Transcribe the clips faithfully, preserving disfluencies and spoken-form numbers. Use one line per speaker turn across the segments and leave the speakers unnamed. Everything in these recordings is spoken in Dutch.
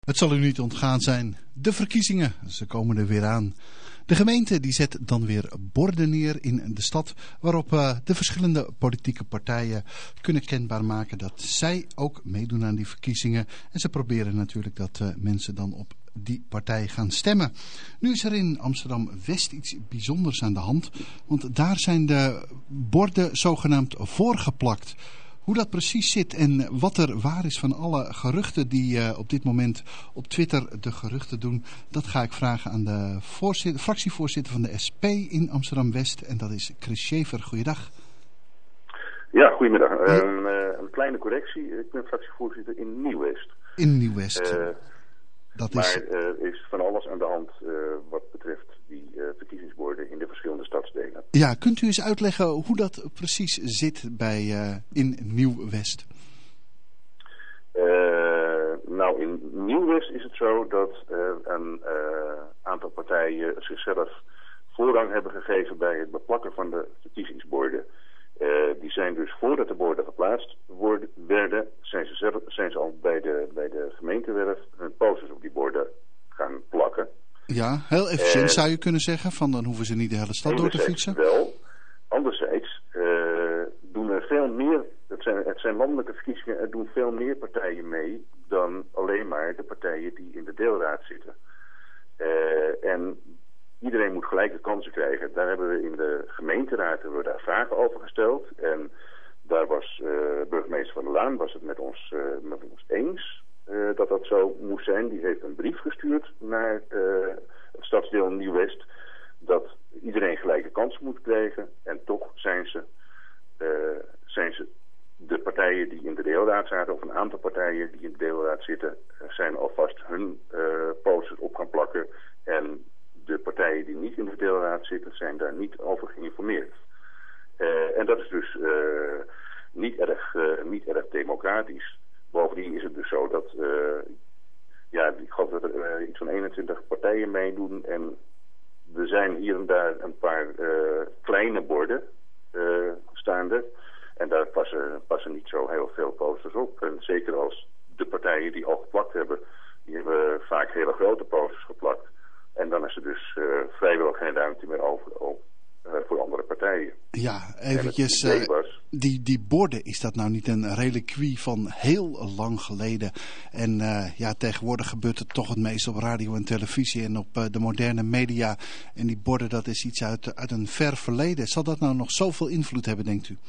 Het zal u niet ontgaan zijn. De verkiezingen, ze komen er weer aan. De gemeente die zet dan weer borden neer in de stad waarop uh, de verschillende politieke partijen kunnen kenbaar maken dat zij ook meedoen aan die verkiezingen. En ze proberen natuurlijk dat uh, mensen dan op die partij gaan stemmen. Nu is er in Amsterdam-West iets bijzonders aan de hand, want daar zijn de borden zogenaamd voorgeplakt. Hoe dat precies zit en wat er waar is van alle geruchten die uh, op dit moment op Twitter de geruchten doen, dat ga ik vragen aan de voorzitter, fractievoorzitter van de S P in Amsterdam-West. En dat is Chris Schaefer. Goeiedag.
Ja, goedemiddag. Ja. Een, uh, een kleine correctie. Ik ben fractievoorzitter in Nieuw-West.
In Nieuw-West. Uh,
dat maar er is... uh, is van alles aan de hand uh, wat betreft die uh, verkiezingsborden in de verschillende stadsdelen.
Ja, kunt u eens uitleggen hoe dat precies zit bij uh, in Nieuw-West?
Uh, nou, in Nieuw-West is het zo dat uh, een uh, aantal partijen zichzelf voorrang hebben gegeven bij het beplakken van de verkiezingsborden. Uh, die zijn dus voordat de borden geplaatst worden, werden, zijn ze, zelf, zijn ze al bij de, bij de gemeentewerf hun posters op die borden gaan plakken.
Ja, heel efficiënt uh, zou je kunnen zeggen, van dan hoeven ze niet de hele stad door te fietsen.
Wel, anderzijds uh, doen er veel meer, het zijn, het zijn landelijke verkiezingen, er doen veel meer partijen mee dan alleen maar de partijen die in de deelraad zitten. Uh, en iedereen moet gelijke kansen krijgen. Daar hebben we in de gemeenteraad hebben we daar vragen over gesteld. En daar was uh, burgemeester Van der Laan was het met ons, uh, met ons eens uh, dat dat zo moest zijn. Die heeft een brief gestuurd naar uh, het stadsdeel Nieuw-West dat iedereen gelijke kansen moet krijgen. En toch zijn ze, uh, zijn ze de partijen die in de deelraad zaten, of een aantal partijen die in de deelraad zitten, zijn alvast hun uh, posters op gaan plakken. En de partijen die niet in de deelraad zitten zijn daar niet over geïnformeerd. Uh, en dat is dus uh, niet, erg, uh, niet erg democratisch. Bovendien is het dus zo dat uh, ja, ik geloof dat er uh, iets van eenentwintig partijen meedoen. En er zijn hier en daar een paar uh, kleine borden uh, staande. En daar passen, passen niet zo heel veel posters op. En zeker als de partijen die al geplakt hebben, die hebben vaak hele grote posters geplakt. En dan is er dus uh, vrijwel geen ruimte meer over op, uh, voor andere partijen.
Ja, eventjes, uh, was, die, die borden, is dat nou niet een reliquie van heel lang geleden? En uh, ja, tegenwoordig gebeurt het toch het meest op radio en televisie en op uh, de moderne media. En die borden, dat is iets uit, uit een ver verleden. Zal dat nou nog zoveel invloed hebben, denkt u?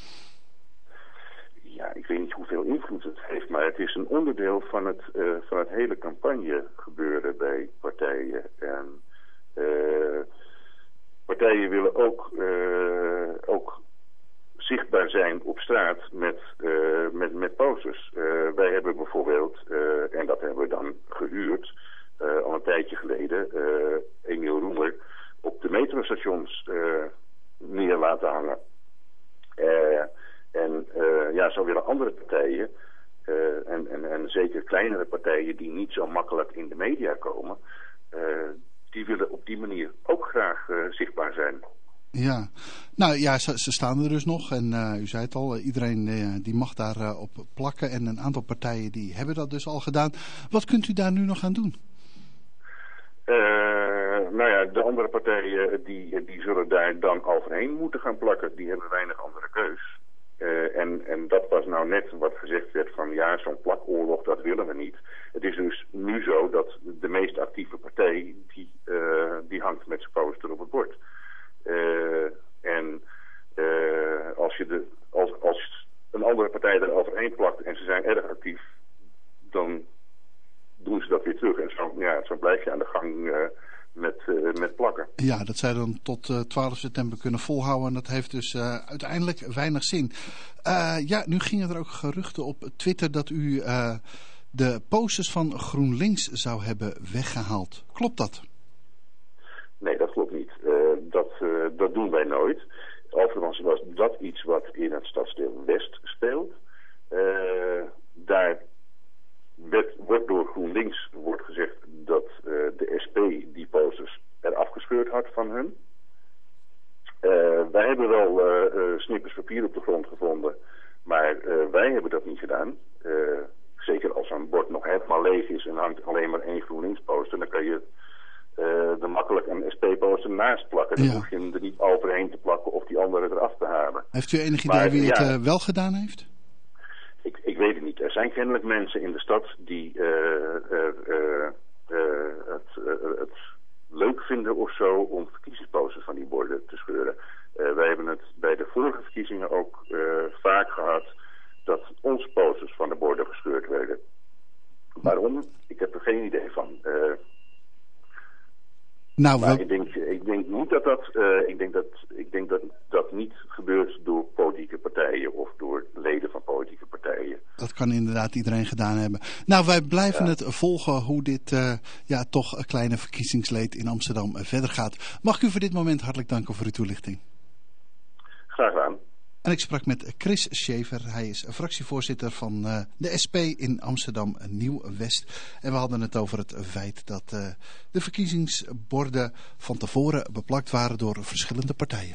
Ja, ik weet niet hoeveel invloed het heeft, maar het is een onderdeel van het, uh, van het hele campagne gebeuren bij partijen. En uh, partijen willen ook, uh, ook zichtbaar zijn op straat met, uh, met, met posters. Uh, wij hebben bijvoorbeeld, uh, en dat hebben we dan gehuurd, uh, al een tijdje geleden, uh, Emiel Roemer op de metrostations uh, neer laten hangen. Uh, En uh, ja, zo willen andere partijen, uh, en, en, en zeker kleinere partijen die niet zo makkelijk in de media komen, uh, die willen op die manier ook graag uh, zichtbaar zijn.
Ja, nou ja, ze, ze staan er dus nog en uh, u zei het al, iedereen uh, die mag daar uh, op plakken en een aantal partijen die hebben dat dus al gedaan. Wat kunt u daar nu nog aan doen?
Uh, nou ja, de andere partijen die, die zullen daar dan overheen moeten gaan plakken, die hebben weinig andere keus. Uh, en, en dat was nou net wat gezegd werd van ja, zo'n plakoorlog, dat willen we niet. Het is dus nu zo dat de meest actieve partij, die, uh, die hangt met zijn poster op het bord. Uh, en uh, als, je de, als, als een andere partij er overheen plakt en ze zijn erg actief, dan doen ze dat weer terug. En zo, ja, zo blijf je aan de gang uh, met, uh, met plakken.
Ja, dat zij dan tot uh, twaalf september kunnen volhouden. En dat heeft dus uh, uiteindelijk weinig zin. Uh, ja, nu gingen er ook geruchten op Twitter dat u uh, de posters van GroenLinks zou hebben weggehaald. Klopt dat?
Nee, dat klopt niet. Uh, dat, uh, dat doen wij nooit. Overigens was dat iets wat in het stadsdeel West speelt. Uh, daar werd, wordt door GroenLinks wordt gezegd dat uh, de S P die posters er afgescheurd had van hun. Uh, wij hebben wel uh, uh, snippers papier op de grond gevonden, maar uh, wij hebben dat niet gedaan. Uh, zeker als een bord nog helemaal leeg is en hangt alleen maar één GroenLinks-poster, dan kan je uh, er makkelijk een S P-poster naast plakken. Dan ja. hoef je hem er niet overheen te plakken of die andere eraf te halen.
Heeft u enig idee maar, wie het ja, uh, wel gedaan heeft?
Ik, ik weet het niet. Er zijn kennelijk mensen in de stad die uh, uh, uh, uh, het, uh, het leuk vinden of zo om verkiezingsposters van die borden te scheuren. Uh, wij hebben het bij de vorige verkiezingen ook uh, vaak gehad dat onze posters van de borden gescheurd werden. Waarom? Ik heb er geen idee van. Uh, nou, maar we... ik, denk, ik denk niet dat dat, uh, ik denk dat, ik denk dat dat niet gebeurt door politieke partijen of door leden van politieke partijen.
Dat kan inderdaad iedereen gedaan hebben. Nou, wij blijven ja. het volgen hoe dit uh, ja, toch een kleine verkiezingsleed in Amsterdam uh, verder gaat. Mag ik u voor dit moment hartelijk danken voor uw toelichting.
Graag gedaan.
En ik sprak met Chris Schaefer. Hij is fractievoorzitter van uh, de S P in Amsterdam Nieuw-West. En we hadden het over het feit dat uh, de verkiezingsborden van tevoren beplakt waren door verschillende partijen.